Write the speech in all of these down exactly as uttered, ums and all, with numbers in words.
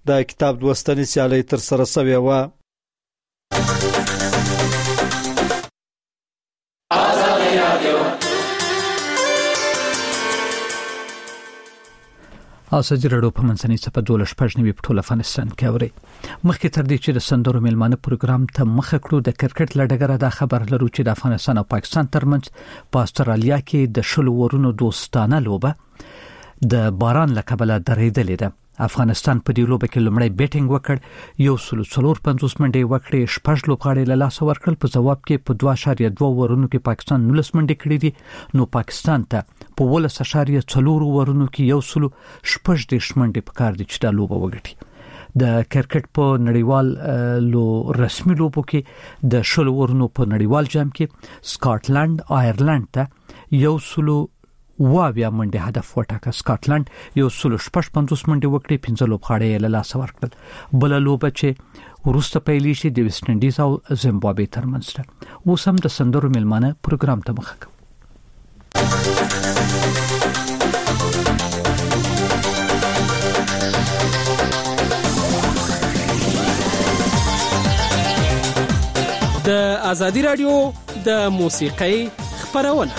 د کتاب لوستنې سیالي تر سره شوې و. اساس جوړو په منځنۍ صفه دولش پښنوي په ټول افغانستان کې اوري. مخکې تر دې چې د سندرو میلمانه پروګرام ته مخه کړو د کرکټ لړګره د خبر لرو چې د افغانستان او پاکستان ترمنځ په استرالیا کې د شلو ورونو دوستانه لوبه د باران لکبله درېدلې ده. افغانستان په دې لوبه کې لومړی بیټینګ وکړ، یو سل څلور پنځوس منډې وکړې، شپږ لوبغاړي له لاسه ورکړل. په جواب کې په دوه اعشاریه دوه ورونو کې پاکستان نولس منډې کړې دي. نو پاکستان ته په ولس اعشاریه څلور ورونو کې یو سل شپږ دیش منډې پکار دي چې دا لوبه وګټي. د کرکټ په نړیوال لو رسمي لوبو کې د شلو ورونو په نړیوال جام کې سکاټلند آیرلند ته یو سل واویا منډه هدف وټاکه. سکاټلند یو سل شپږ پنځوس منډه وکړي، پنځه لوبغاړي له لاسه ورکړل. بل لوبه چې ورسته پیلې شي د ویسټ انډیز او زیمبابوې ترمنځ ده. اوس هم د سندرو میلمانه پروګرام ته مخه کوو. د ازادي رادیو د موسیقۍ خبرونه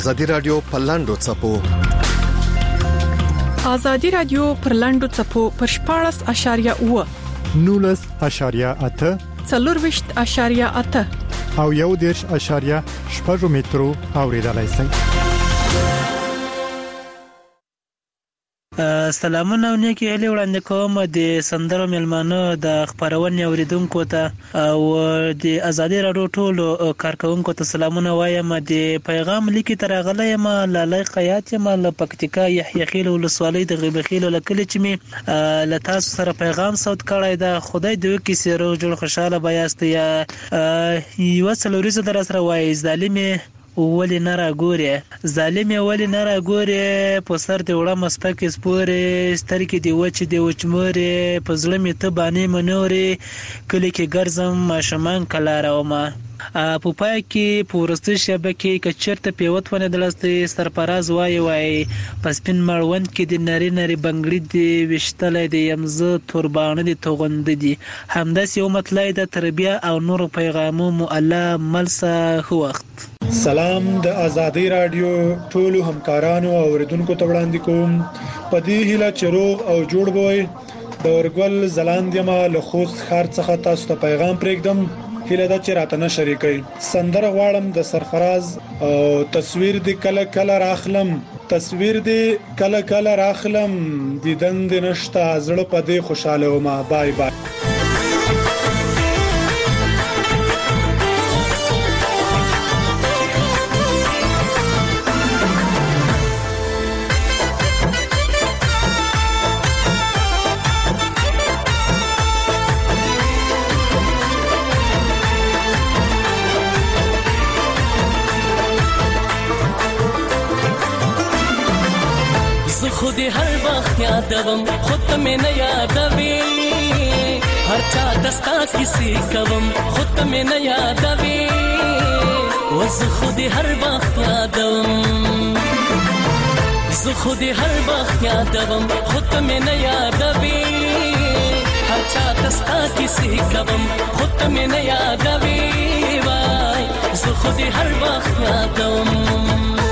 ازادي رادیو پلاندو چپو ازادي رادیو پرلاندو چپو پر شپاړس اشاریه و نولس اشاریه اته څلورويشت اشاریه اته او یو دیرش اشاریه شپږ مترو اوریدلای شئ. سلامونه او نیکی هیله وړاندې کوم د سندرو ملمانو د خبرونې اوریدونکو ته او د ازادي رادیو ټولو کارکونکو ته سلامونه وایم. د پیغام لیکي تر غلې ما لالای خیات ما ل پکتیکا یحیی خیل ولسوالۍ د غیبخیل لکل چې می ل تاسو سره پیغام صوت کړی دا خدای دوی کې سره جوړ خوشاله بیاست یا یو څلوريزه در سره وای ظالمه ولی نرا ګوري ظالم ولی نرا ګوري په سر دی وړه مسپک سپورې سترګې دی وچ دی وچمورې په ظلم ته باندې منوري کله کې ګرځم ماشمان کلاروما په پای کې پورسته شبکې کچرته پیوت ونه دلسته سرپراز وای وای پسپین مړوند کې د نری نری بنگړي دی وشتلې دی یمزه توربانه دی توغند دی همداس یو مطلع د تربیه او نور پیغامو مؤلا ملسه خو وخت. سلام د ازادي رادیو ټولو همکارانو او اوریدونکو ته وړاندې کوم په دې هیله چروغ او جوړ بوي د ورګل زلاندیما له خوست خار څخه تاسو ته پیغام پرېږدم هیله دا چې راته نه شریکي سندره غواړم د سرفراز او تصویر دی کله کله راخلم تصویر دی کله کله راخلم دیدن د نشتا زړه په دې خوشاله ومه بای بای. خود هر وقت یادوم خود میں نہ یادوی ہر چا دستا کسی کوم خود میں نہ یادوی وز خود ہر وقت یادوم ز خود ہر وقت یادوم خود میں نہ یادوی ہر چا دستا کسی کوم خود میں نہ یادوی وای ز خود ہر وقت یادوم.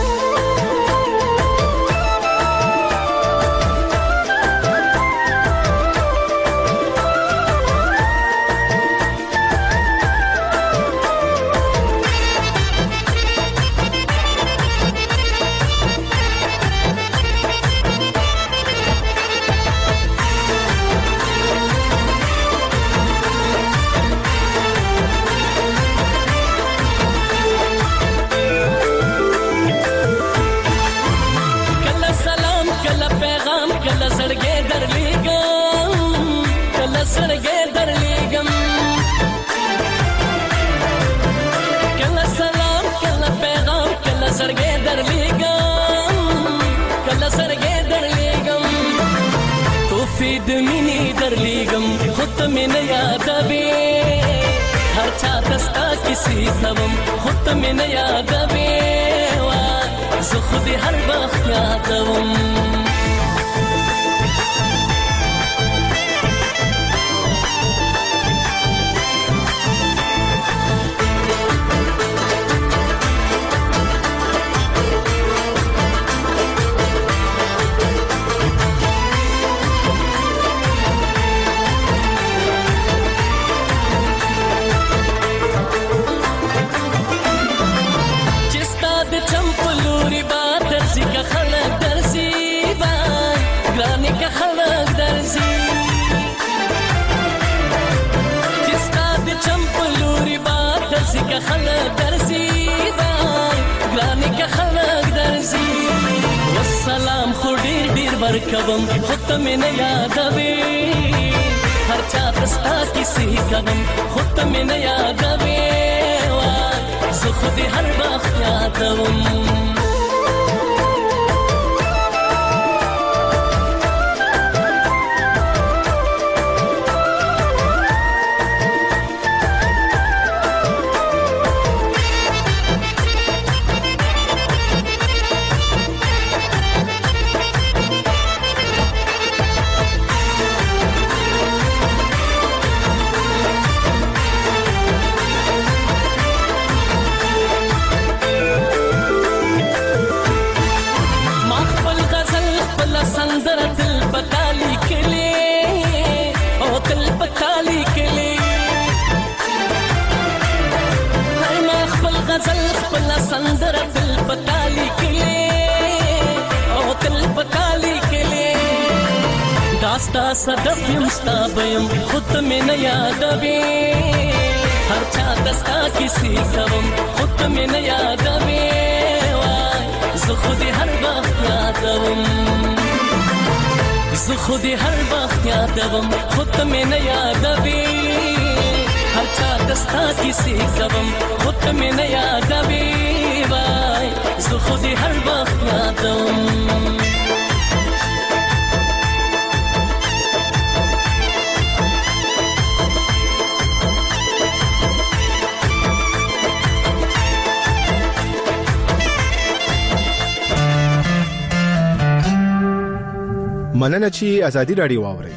دمینی در لیگم خود میں نہ یادوی ہر چا دستا کسی کوم خود میں نہ یادوی ز خود ہر وقت یادوم. که خلق درزی بای گرانی که خلق درزی والسلام خو ډیر ډیر ورکوم خود مې نه یادوي هر چا دستا کسی کوم خود مې نه یادوي زه خو دې هر وخت یادوم. ستا صدف یم ستا بیم خود ته مې نه یادوي هر چا دستا کیسې کوم خود ته مې نه یادوي وای زه خو دې هر وخت یادوم زه خو دې هر وخت یادوم خود ته مې نه یادوي هر چا دستا کیسې کوم خود ته مې نه یادوي وای زه خو دې هر وخت یادوم مننه چې ازادي رادیو واوري.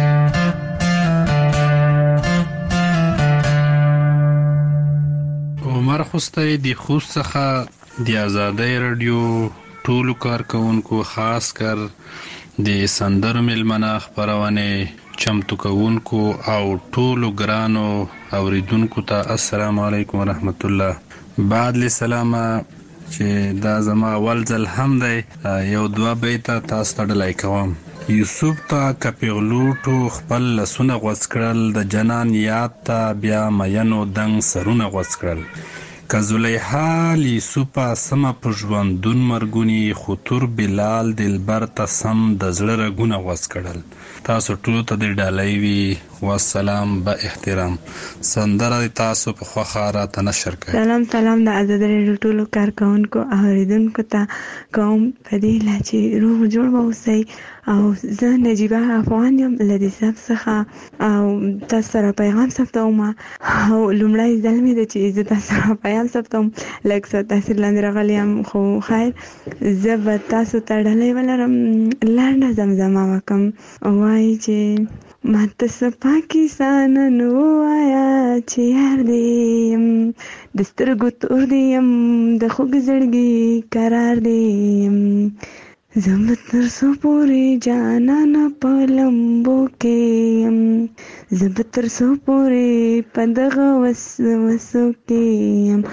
عمر خوستی د خوست څخه د ازادي رادیو ټولو کارکونکو خاص کر د سندرو ملمنه خبرونه چمتو کوونکو او ټولو ګرانو اوریدونکو ته السلام علیکم ورحمت الله. بعد له سلامه چې دا زما اول ځل هم دی یو دوا بیت تاسو ته ډلای کوم. یوسف ته کپیغلوټو خپل لسونه غوڅ کړل د جنان یاد ته بیا مینو دنګ سرونه غوڅ کړل که زلیخا یوسف سم په ژوندون مرګونی خطر بلال دلبر ته سم د زړه رګونه غوڅ کړل. تاسو ټول ته د ډالۍ وی والسلام با احترام. سندره تاسو په خوخه را تنشر کړئ. سلام سلام د ازادي رادیو ټولو کارکونکو او اوریدونکو ته کوم پدې لا چې روغ جوړ اوسئ او زه نجیبه افغان یم لدی سب څخه او تاسو سره پیغام ثبتوم او لومړی ځل مې د چې زه تاسو سره پیغام ثبتوم لکه څه تاثیر لاندې راغلی یم خو خیر زه به تاسو ته ډالۍ ولرم لنډه زمزمه وکم وایي چې ماته څه پاکستان نو وایا چې یار دې یم د سترګو تور دې یم د خوږ زړګي قرار دې یم زه به تر څو پورې جانانه په لمبو کې یم زه به تر څو پورې په دغه وسوسو کې یم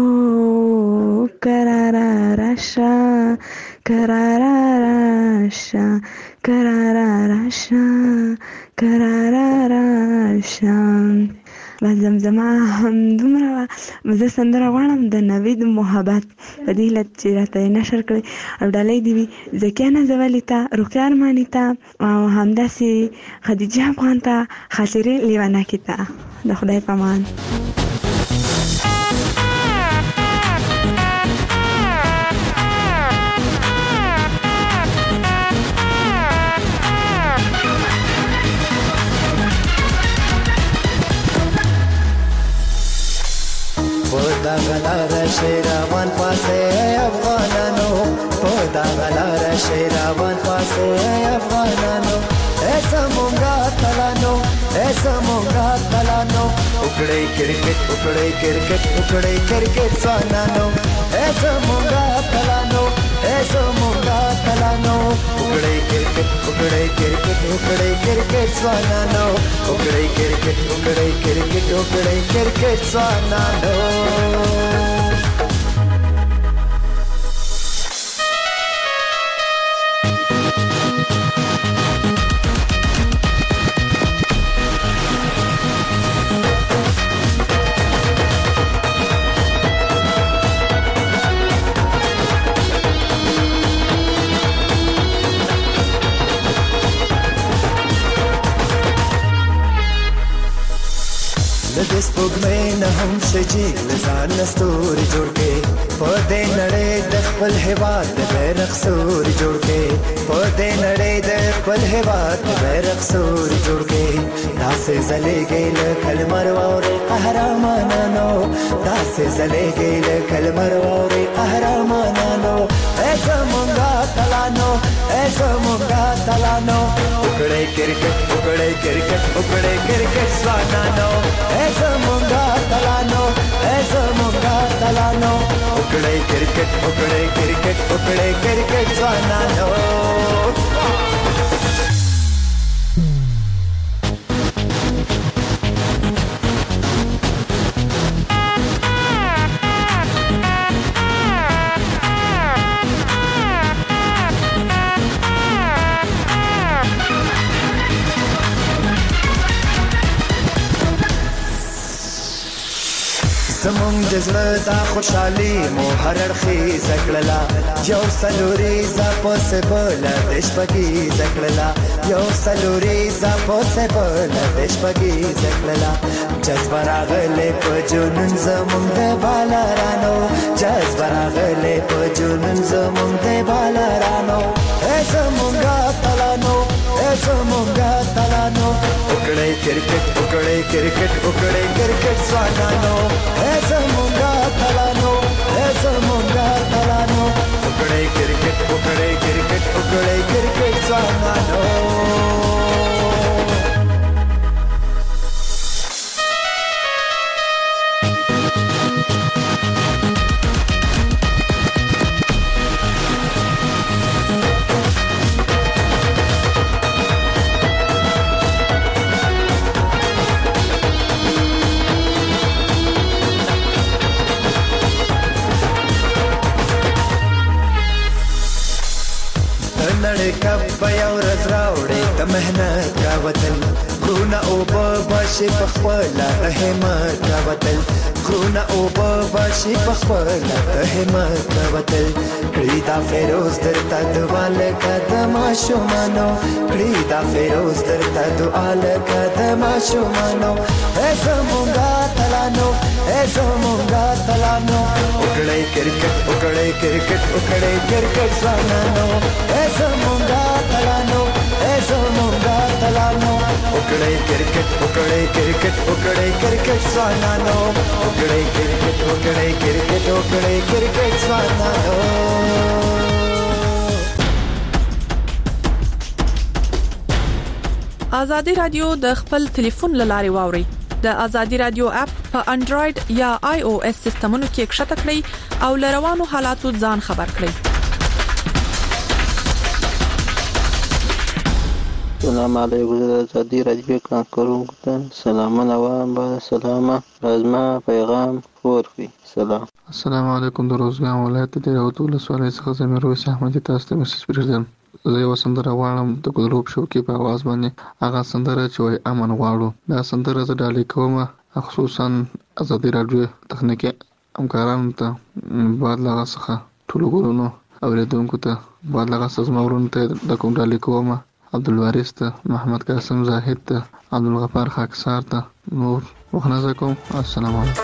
هو قراره راشه قراره راشه قراره راشه قراره راشه. بس زمزمه هم دومره زه سندره غواړم د نوید محبت په دې هیله چې راته یې نشر کړئ او ډالۍ دې وي زکیه نازولي ته رقیه ارماني ته او همداسې خدیجه افغان ته خاطرې لیوانکي ته د خدای په امان. پودا غلار شیروان پاسه افغانانو پودا غلار شیروان پاسه افغانانو ایسا مونگا تلانو ایسا مونگا تلانو اکڑی کرکٹ اکڑی کرکٹ اکڑی کرکٹ سوانانو ایسا مونگا تلانو ایسا مونگا تلانو اکڑی کرکٹ اکڑی کرکٹ اکڑی کرکٹ سوانانو اکڑی کرکٹ اکڑی کرکٹ اکڑی کرکٹ سوانانو. د سپوږمۍ نه هم شجي لزان نستوري جوړ کې په دې نړۍ د خپل هیواد د بیرغ سوري جوړ کې په دې نړۍ د خپل هیواد د بیرغ سوري جوړ کې داسې زلېږي له کلمر واوري قهرمانانو داسې زلېږي له کلمر واوري قهرمانانو ایسا مونږه تلانو ایسا مونږه تلانو اکړې کرکټ اکړې کرکټ اکړې کرکټ سوانانو ایسا مونږه تلانو ایسا مونږه تلانو اکړې کرکټ اکړې کرکټ اکړې کرکټ سوانانو. زمونږ د زړه دا خوشحالي مو هر اړخیزه کړله یو څلوریزه پسې بله د شپږیزه کړله یو څلوریزه پسې بله د شپږیزه کړله جذبه راغلی په جنون زمونږ د بالرانو جذبه راغلی په جنون زمونږ د بالرانو ای زمونږ اتلانو ای زمونږ اتلانو وکړئ کرکټ وکړئ کرکټ وکړئ کرکټ ځوانانو ای زمونږ اتلانو ای زمونږ اتلانو وکړئ کرکټ وکړئ کرکټ وکړئ کرکټ ځوانانو مهنت کا وطن خرونا او باشي پخپل همت کا وطن خرونا او باشي پخپل همت کا وطن کړي دا فیروز درته دواله قدم شومانو کړي دا فیروز درته دواله قدم شومانو ای زمونږه تلانو ای زمونږه تلانو وکړئ کرکټ وکړئ کرکټ وکړئ کرکټ ځوانانو ای زمونږه تلانو ای زمونږه تلانو وکړئ کرکټ وکړئ کرکټ وکړئ کرکټ ځوانانو وکړئ کرکټ وکړئ کرکټ وکړئ کرکټ ځوانانو ازادي رادیو د خپل ټلیفون لاري واوري د ازادي رادیو اپ په انډراید یا آی او اس سیستمونو کې ښکته کړئ او لروانو حالاتو ځان خبر کړئ. السلام علیکم د ازادي رادیو کارکونکو ته سلامونه وایم با سلامه لازمه پیغام ورکړي. سلام. السلام علیکم د روزګان ولایت د راوتو لسوالۍ څخه زمير رويس احمد تاسو ته مسج پرېږدم. زه یو سندره غواړم د ګلروب شوکي په आवाज باندې هغه سندره چې وای امن غواړو. دا سندره زه ډالۍ کوم خصوصا ازادي رادیو تخنیکی همکارانو ته بعد لغه څخه ټول ګورونو اوریدونکو ته بعد لغه سزمورونو ته د کوم ډالۍ کوم عبدالوارث ته محمد قاسم زاهد ته عبدالغفار خاکسار ته نور وخنه کوم. السلام علیکم.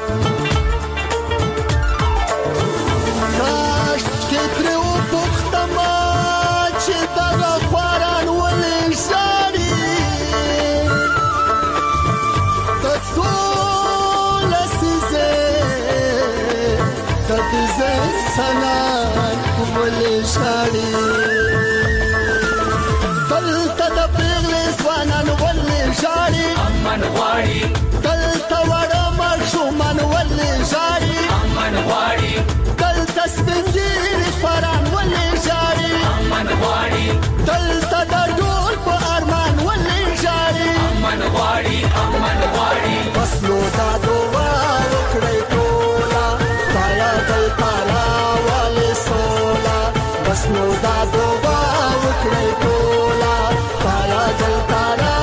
امنواړي دلته وړه ماشومان ولې ژاړي امنواړي دلته سپینګیري فران ولې ژاړي امنواړي دلته د ډول په ارمان ولې ژاړي امنواړي امنواړي بس نو دا دعا وکړئ ټوله خدایا دلته راولې سوله بس نو دا دعا وکړئ ټوله خدایا دلته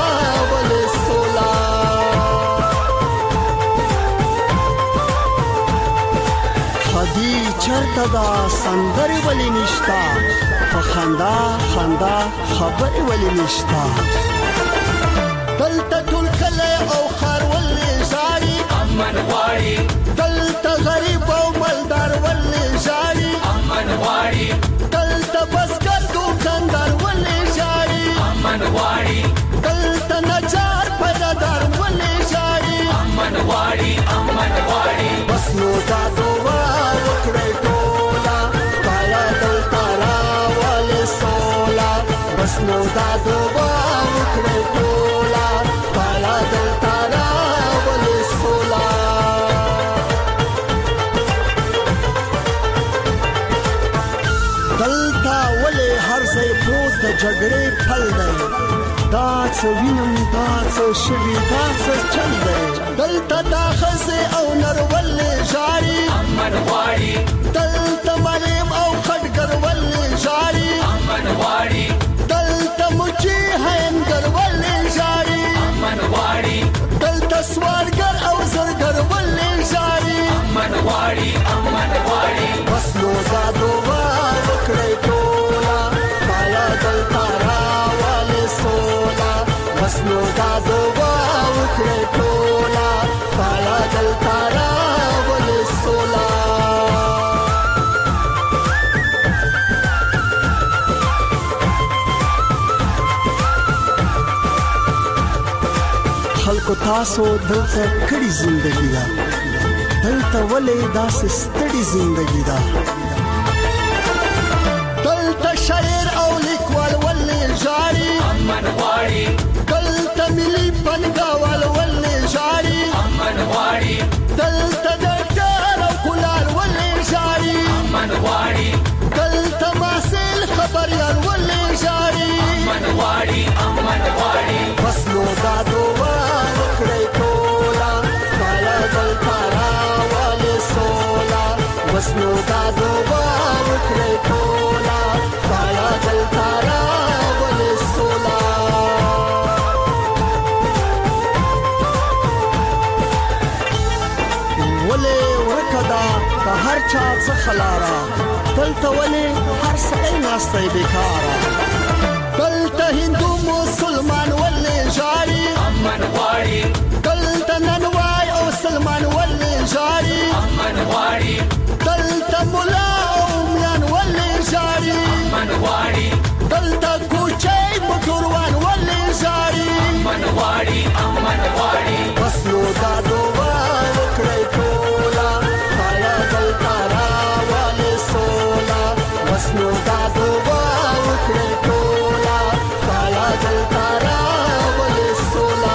چرته دا سندري ولې نشتا په خندا خندا خبرې ولې نشتا دلته ټول کله او خار ولې ژاړي امن غواړي دلته غریب او مالدار ولې ژاړي امن غواړي دلته بسکر دوکاندار ولې ژاړي امن غواړي دلته نجار پیدادار ولې ژاړي امن غواړي امن غواړي بس نو دا دعا وکړئ ټوله خدایا دلته راولې سوله بس نو دا دعا وکړئ ټوله خدایا دلته راولې سوله دلته ولې هر ځای پروت د جګړې پل دی دا څه وینم دا څه شوي دا څه چل دی دلته دا ښځې او نر ولې ژاړي امن غواړي دلته معلم او خټګر ولې ژاړي امن غواړي دلته مچي هینګر ولې ژاړي امن غواړي دلته سوالګر او زرګر ولې ژاړي تاسو دلته کړي زندگی دا دلته ولې داسې ستړي زندگی دا دلته شاعر او لیکوال ولې ژاړي امن غواړي دلته ملي پنګاوال ولې ژاړي امن غواړي دلته ډاکټر او کولار ولې ژاړي امن غواړي دلته ماسل خبريال ولې ژاړي امن غواړي امن غواړي بس نو دا دوه وکړې ټولا مالا دلته راولې سولا بس نو دا دوه وکړې ټولا مالا دلته راولې سولا ولې ورکدا په هر چا څه خلارا دلته ولې هر څه ناشته بیکارا دلته هندو مسلمان ولې ژاړي امن غواړي دلته ننوای او سلمان ولې ژاړي امن غواړي دلته مولا او میان ولې ژاړي امن غواړي دلته کوچي موټروان ولې ژاړي امن غواړي امن غواړي بس نو دا دوه وکړې ټولا مایا دلته راولې سولا بس نو دا دوه وکړې ټولا مایا دلته راولې سولا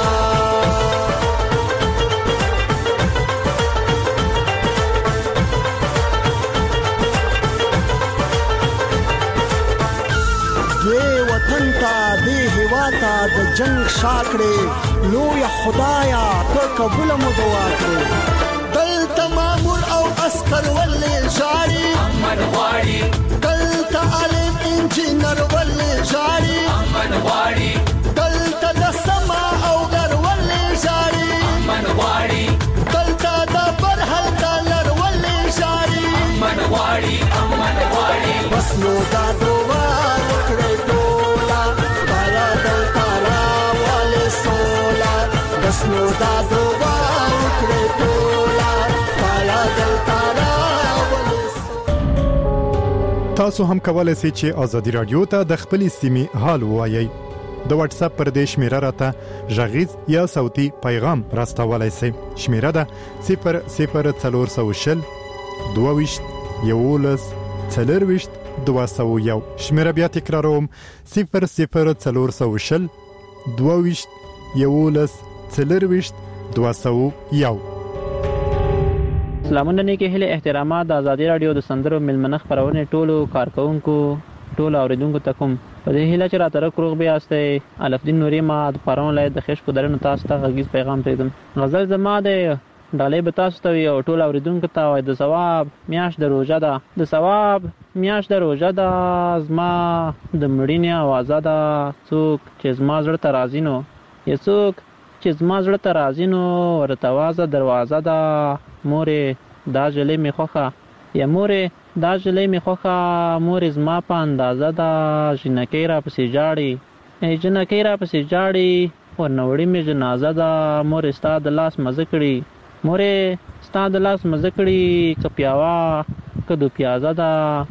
دوی وطن ته دی هوا ته د جنگ شاکړې لوی خدایا ته قبول مو دعا کړې دلته مامور او عسكر ولې ژاړي امن غواړي دلته عالم انجینر ولې ژاړي امن غواړي دلته د سما او غر ولې ژاړي امن غواړي دلته د برحل ډالر ولې ژاړي امن غواړي امن غواړي بس نو دا دوه وکړې ټولا مایا دلته راولې سولا بس نو دا دوه وکړې ټولا مایا دلته راولې تاسو هم کولای شئ چې ازادي رادیو ته د خپلې سیمې حال ووایي د واتس اپ پر دې شمیره راته ژغیز یا صوتي پیغام راستولای شئ شمیره ده صفر صفر څلور سو شل دوه یولس څلرويشت دوه سو یو شمیره بیا تکراروم صفر صفر څلور سو شل دوه یولس څلرويشت دوه سو یو سلامونه نیکه هله احترامات د ازادي رادیو د سندرو ملمنخ پرونه ټولو کارکونکو ټولو اوریدونکو ته کوم په دې هله چې راته کروغ بیا استه الف دین نوري ما د پرون لای د خش کو درنه تاسو ته غږیز پیغام پریدم غزل زما د ډالې به تاسو ته یو ټول اوریدونکو ته وای د ثواب میاش د روزه ده د ثواب میاش د روزه ده زما د مړینې आवाज ده څوک چې زما زړه ته راځي نو یڅوک چې زما زړه ته راځي نو ورته وازه دروازه ده مورې دا جلې می خوخه یا مورې دا جلې می خوخه مورې زما په اندازه ده جنکې را پسې جاړي ای جنکې را پسې جاړي ورنوړې می جنازه ده مورې ستا د لاس مزه کړي مورې ستا د لاس مزه کړي کپیاوا کدو پیازه ده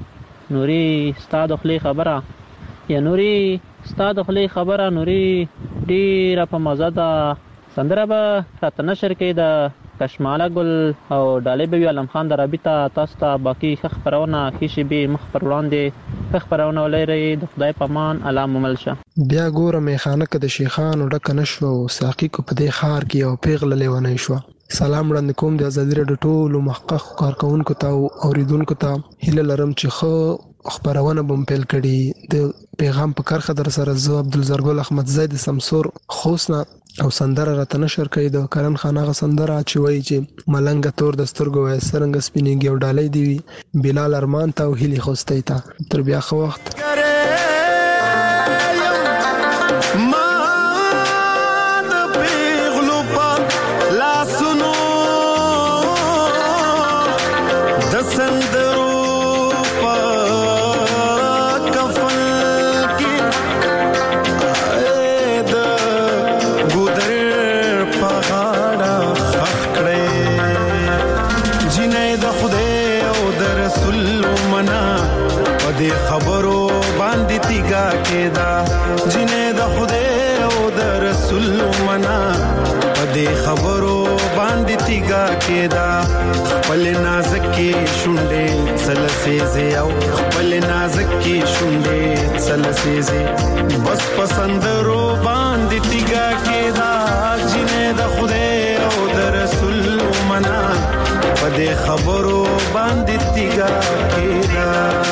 نوري ستا د خلی خبره یا نوري ستا د خلی خبره نوري ډیره په مزه ده سندره به راته نشر کې د کشماله ګل او ډالې به علم خان درابي ته تاسو ته باقي خبرونه خېشي به مخ پر وړاندې خبرونه ولري د خدای پامان علامه ملشه بیا ګوره میخانه کې د شیخانو ډک نشو ساقي کو په دې خار کې او پیغله لیونه شو سلام وړاندې کوم د ازادي رادیو ټولو محقق کارکونکو ته او اوریدونکو ته هیله لرم چې خو خبرونه بم پیل کړي د پیغام په کارخه در سره زو عبدالزرګل احمد زید سمسور خوسنا او سندره راته نشر کړي د کرن خان غ سندره چې وایي چې ملنګ تور دسترګو وای سرنګ سپینینګ یو ډالۍ دی بلال ارمان ته او هلي خوستي ته تر بیا خو وخت خبرو باندې تیګا کېدا خپل نازکې شونډې سلسېزې او خپل نازکې شونډې سلسېزې بس پسندرو باندې تیګا کېدا جنې د خدای او د رسول منا په دې خبرو باندې تیګا کېدا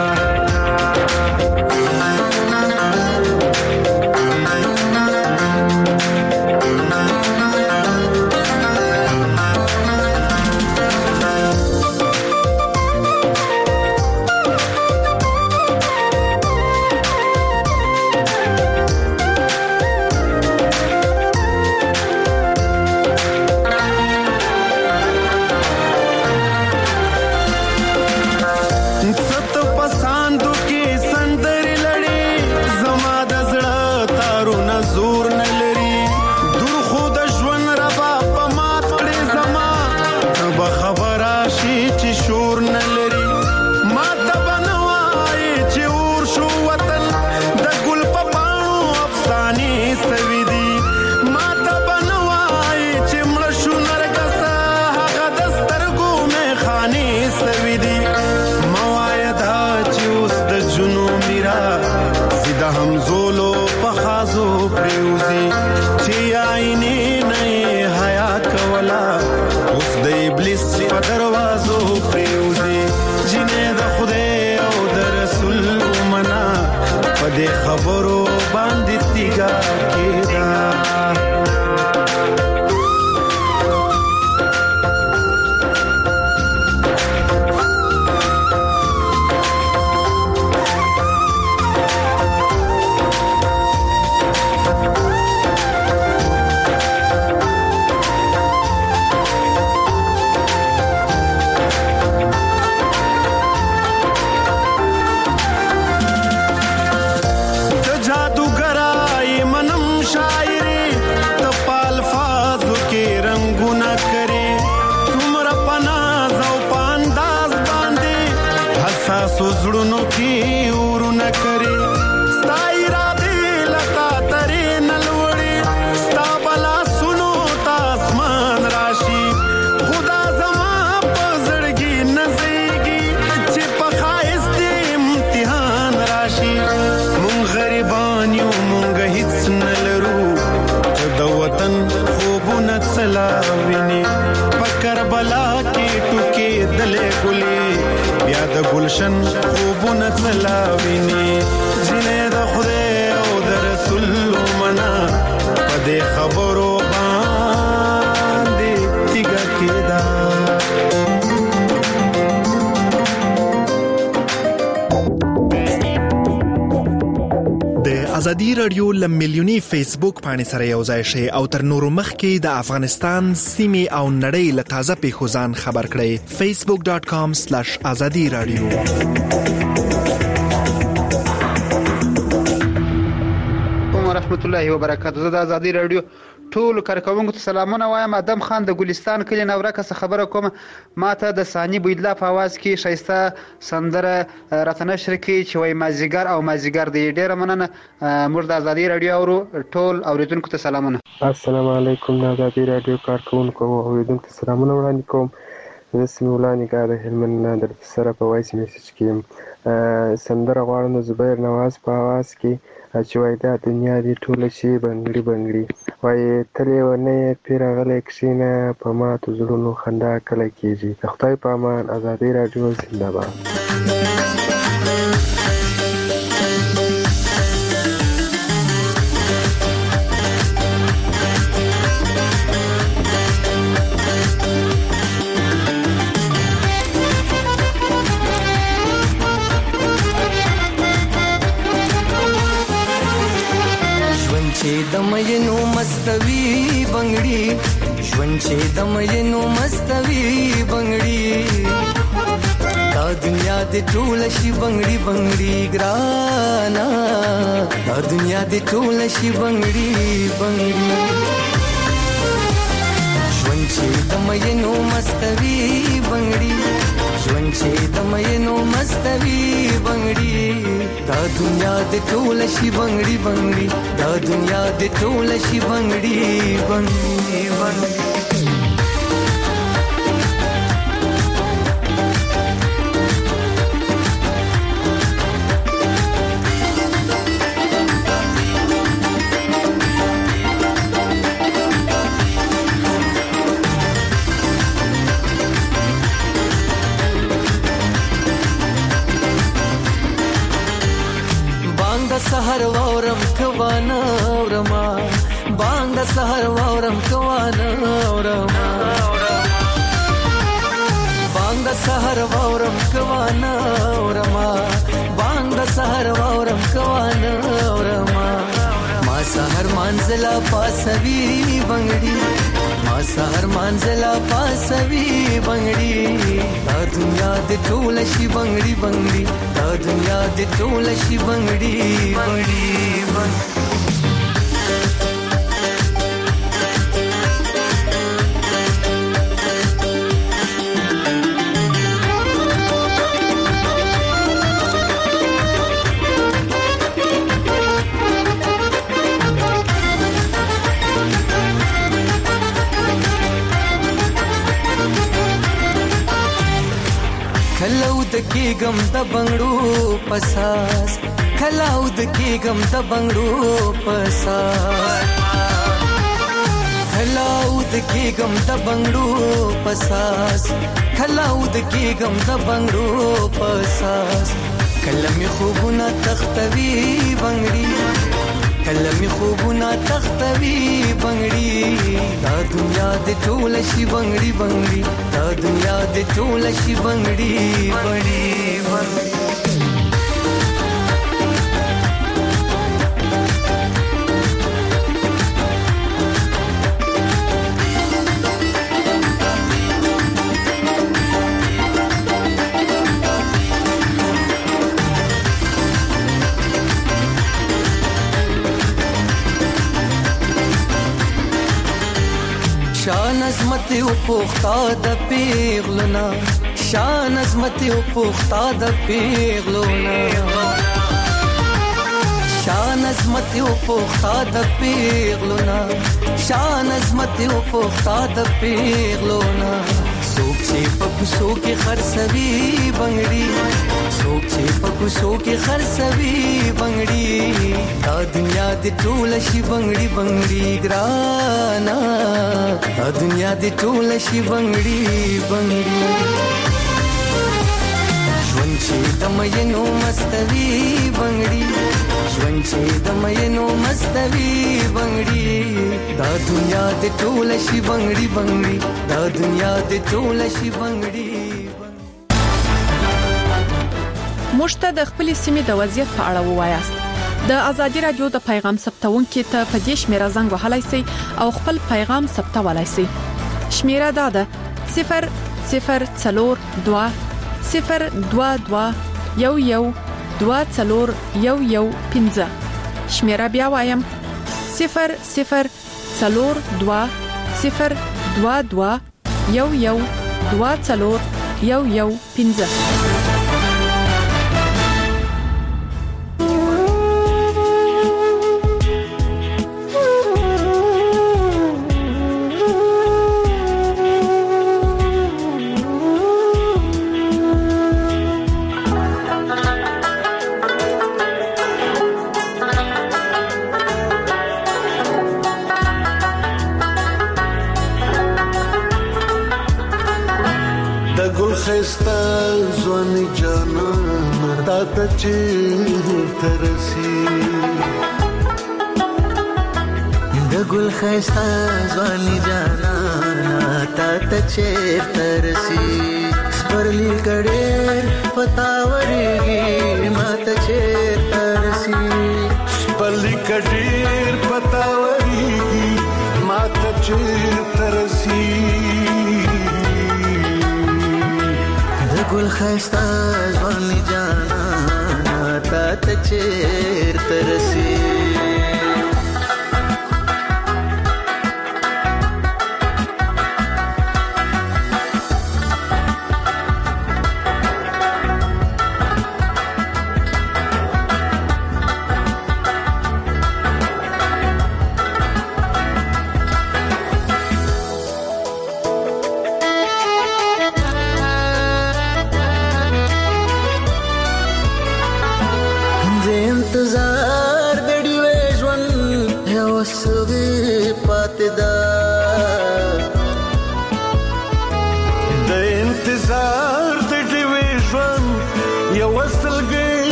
خبرو باندې تیګا کېدا زړونو کې ورونه کرے ستا اراده لتا ترې نلوړې ستا بلا سنو تاسمان راشي خدا زما په زړګي نزيږي چې په خایست امتحان راشي مونږ غریبان یو مونږ هیڅ نلرو د وطن خوبونه څلاویني په کربلا کې ټوکې دلې ګلې بیا د گلشن خوبونه تلاویني جنې د خدای او د رسول منا په دې خبرو باندې تیګا کېدا د ازادي رادیو لمیلیونی فیسبوک باندې سره یو ځای شي او تر نورو مخکې د افغانستان سیمې او نړۍ له تازه پیښو ځان خبر کړئ facebook dot com slash azadi radio ورحمت الله وبرکاته. زه د ازادي رادیو ټول کارکونکو ته سلامونه وایم. ادم خان د ګلستان کلی نورکه څخه خبره کوم. ماته د ثاني بویدلا په आवाज کې شایسته سندره راته نشر کړي چې وای مازیګر او مازیګر دی. ډیره مننه. موږ د ازادي رادیو اورو ټول اوریدونکو ته سلامونه. السلام علیکم. د ازادي رادیو کارکونکو او اوریدونکو ته سلامونه وړاندې کوم. زه سمیولا نگار هلمند در سره په وایس میسج کې سندره غواړم د زبیر نواز په आवाज کې چې وای دا دنیا دی ټوله شي بنګړي بنګړي وای تلې ونه پیرغله کښینه په ما تو زړونو خندا کله کیږي. د خدای په امان. ازادي رادیو زنده باد. دمینو مستوي بنگړي ژوند چې دمینو مستوي بنگړي دا دنیا دې ټول شي بنگړي بنگړي ګرانا دا دنیا دې ټول شي بنگړي بنگړي ژوند چې دمینو مستوي بنگړي ژوند چې دمینو مستوي بنگړي دا دنیا دې ټول شي بنگړي بنگړي دا دنیا دې ټول شي بنگړي بنگړي بنگړي سحر واورم کوانه اورما بانګ د سحر واورم کوانه اورما بانګ د سحر واورم کوانه اورما ما سحر منزلا پاسوي بنگړي ما سحر منزلا پاسوي بنگړي دا دنیا د ټول شي بنگړي بنگړي دا دنیا د ټول شي بنگړي بنگړي کلاود کېګم د بنگړو پساس کلاود کېګم د بنگړو پساس کلاود کېګم د بنگړو پساس کلاود کېګم د بنگړو پساس کلمې خوبونه تختوي بنگړي کلمې خوبونه تختوي بنگړي دا دنیا د ټول شي بنگړي بنگړي دا دنیا د ټول شي بنگړي بنگړي شان عظمت او پوختا د پیغلونا شان عظمت او پوختا د پیغلونا شان عظمت او پوختا د پیغلونا شان عظمت او پوختا د پیغلونا سوک چې پکوسو کې خرڅوي بنگړي سوک چې پکوسو کې خرڅوي بنگړي دا دنیا د ټول شي بنگړي بنگړي ګرانا دا دنیا د ټول شي بنگړي بنگړي ژوند چې د مینو مستوي بنگړي ژوند چې د مینو مستوي بنگړي دا دنیا د ټول شي بنگړي بنگړي دا دنیا د ټول شي بنگړي مشته د خپل سیمې د وضعیت په اړه ووایاست د ازادي رادیو د پیغام ثبتونکو ته په دې شمیره زنګ وهلای شئ او خپل پیغام ثبتولای شئ شمیره دا ده صفر صفر څلور دوه صفر دوه دوه یو یو دوه څلور یو یو پنځه شمیره بیا وایم صفر صفر څلور دوه صفر دوه دوه یو یو دوه څلور یو یو پنځه خستا زوانی جانان تا تا چیر ترسی د ګل خستا زوانی جانان تا تا چیر ترسی سپرلی کډیر پتاورېږي ما ته چیر ترسی سپرلی کډیر پتاورېږي ما ته چیر ترسی ګل خستا ځواني جانا تا ته چیر ترسي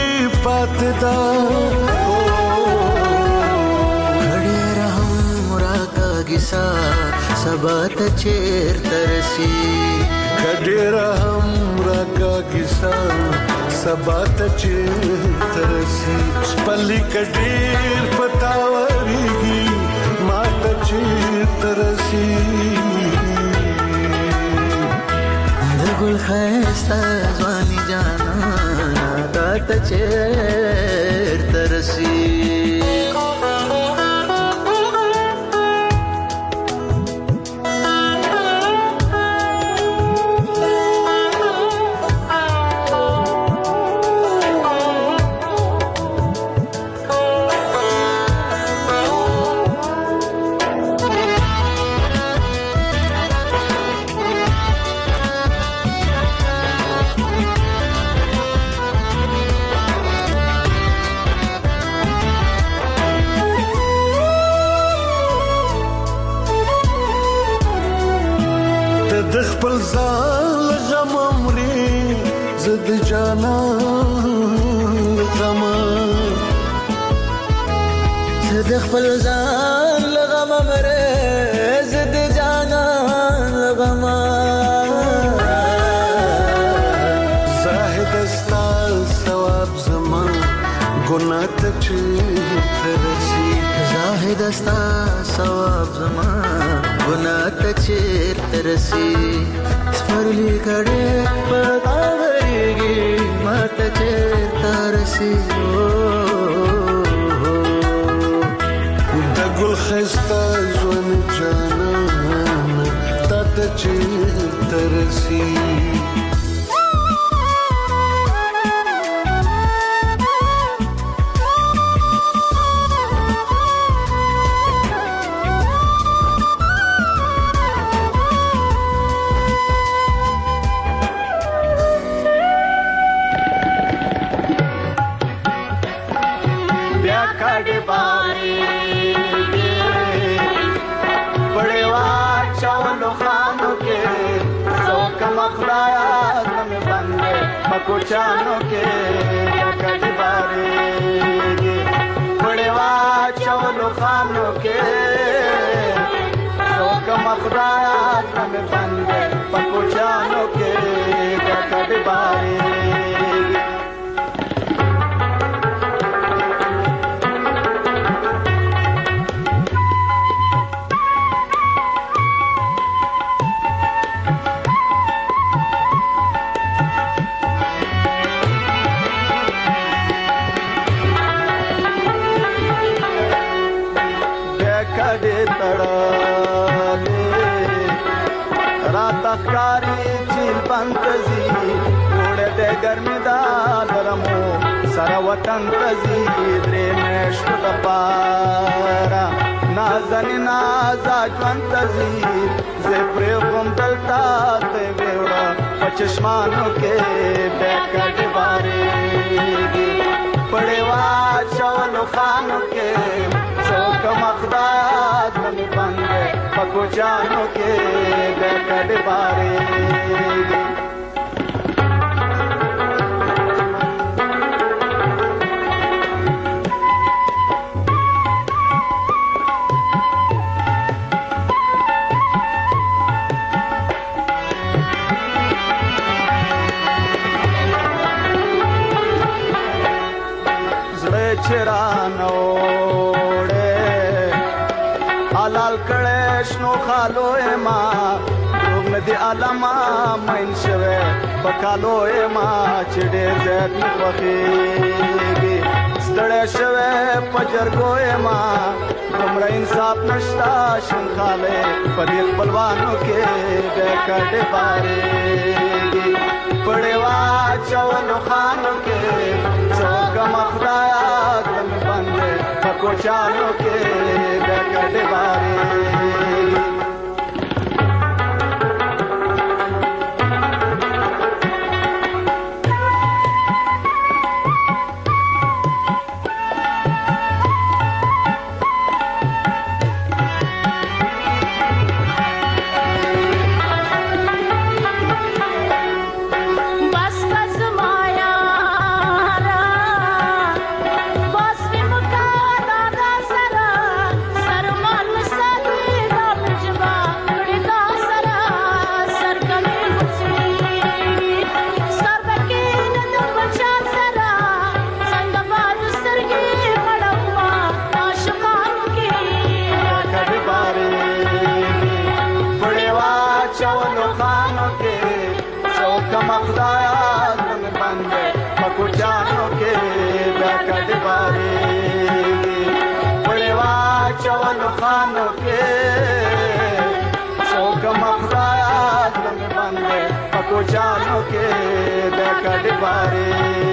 خړې رحم سبا ته چیرته رسي کډیر هم راکا کیسا سبا ته چیرته رسي سپلی کډیر پتاوريږي ما ته چیرته رسي د ګل خسته ځواني جانا تا ته چیرته رسي خپل ځان غم عمرې زد جانا غم زد خپل ځان غم عمرې زد جانا غم زاهد استا ثواب زما ګناه ته چیرته رسي زاهد استا ثواب زما ګناه ته چیرته رسي سپرلی کړه پتاوريږي ما ته چیرته رسي د ګل خسته ځوان جانان تا ته چیرته رسي कुचानो के कद बारे बड़ेवा चौलो खानो के शोक मखदात में बंदे पकुचानो के कद बारे कारी चील पंतजी उड़े दे गर्मी दा गरमो सारा वतन तजी द्रे मेश पारा नाजनी नाजा ज्वंतजी जे प्रेम दलता ते बेवड़ा पचश्मानो के बैकट बारे पड़ेवा चौलो खानो के चौक मखदात में बंदे पको जानो के बैकट बारे चरानोड़े आलाल कड़ेशनो खालो ए माँ लोग नदी आलमा मैन शवे बकालो ए माँ चिड़े जैत मुफीगी स्टड़े शवे पजरगो ए माँ तुमरा इंसाफ नश्ता शंखाले फरीक बलवानों के बेकट बारे पड़ेवा चवलो खानों के चौक मखदात में बंदे पको चालों के बेकट बारे Sarmal Sadi Dal واچولو خانو کې څوک مخدایا زمون باندې پکو جانو کې بیا کډ باري وړي واچولو خانو کې څوک مخدایا زمون باندې پکو جانو کې بیا کډ باري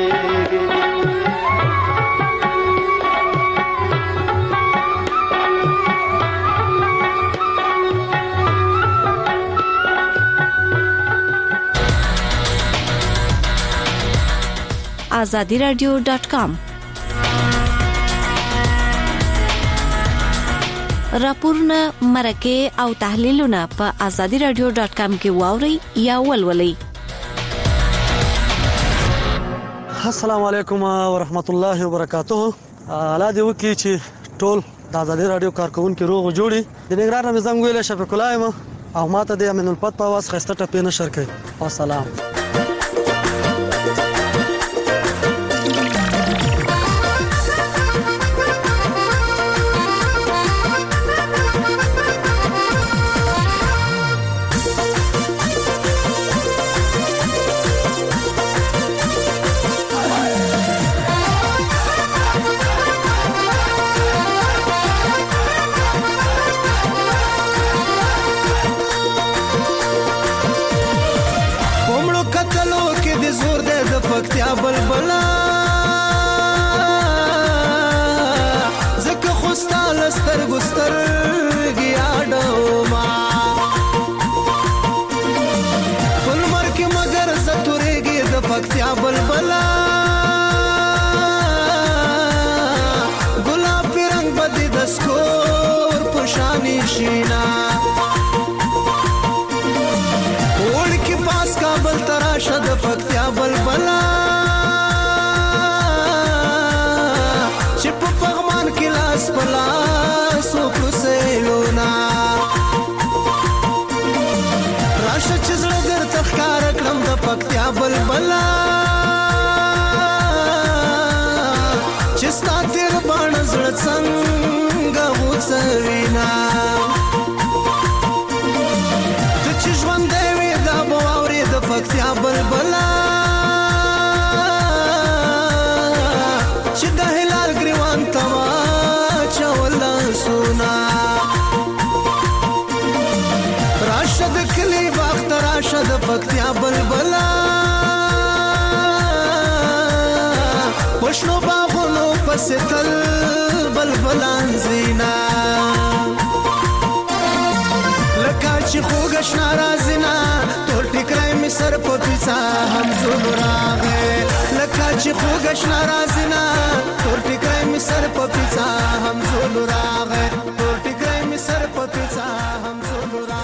azadi radio dot com راپورونه مرکه او تحلیلونه په azadi radio dot com کې واوري یا ولولئ. السلام علیکم ورحمت الله وبرکاته. الله دې وکړي چې ټول د azadi radio کارکونکو روغ جوړي. د نګران نه زنګ ویل شفیق الله یم او ماته د امین الفت په واس خسته ټپې نشر کوي. والسلام. بلبلا زکه خوستا لستر ګستر گیاډو ما کل مر کې مگر زتورېږي د پکتیا بلبلا ګلاب رنگ بدی د سکور پشانی شینا وړ کې پاس کابل تراشه د پکتیا بلبلا کلاس پلاس او پرسیلونا راشه چې زړه درته ښکار کړم د پکتیا بلبلا چې ستا تیر باڼه زړه څنګه وڅوینا ته چې ژوندی وې دا به واورې د پکتیا بلبلا چې د هلال ګریوان توا سونا راشد کلی وخت راشد پکتیا بلبلا پښنو باغونو پس تل بلبلان زینا لکه چې خوګش ناراضینا تور ټیکرای می سر په پیڅه هم زول راغې لکه چې خوګش ناراضینا تور ټیکرای می سر په پیڅه هم زول راغې تور ټیکرای می سر په پیڅه